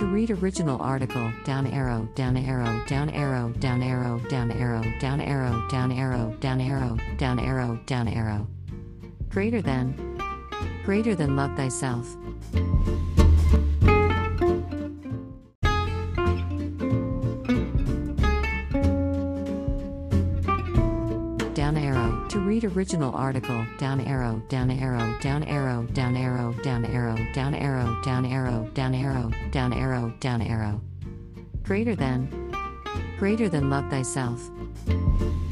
To read original article, down arrow, down arrow, down arrow, down arrow, down arrow, down arrow, down arrow, down arrow, down arrow, down arrow. Greater than love thyself. Down arrow. To read original article, down arrow, down arrow, down arrow, down arrow, down arrow, down arrow, down arrow, down arrow, down arrow, down arrow. Greater than love thyself.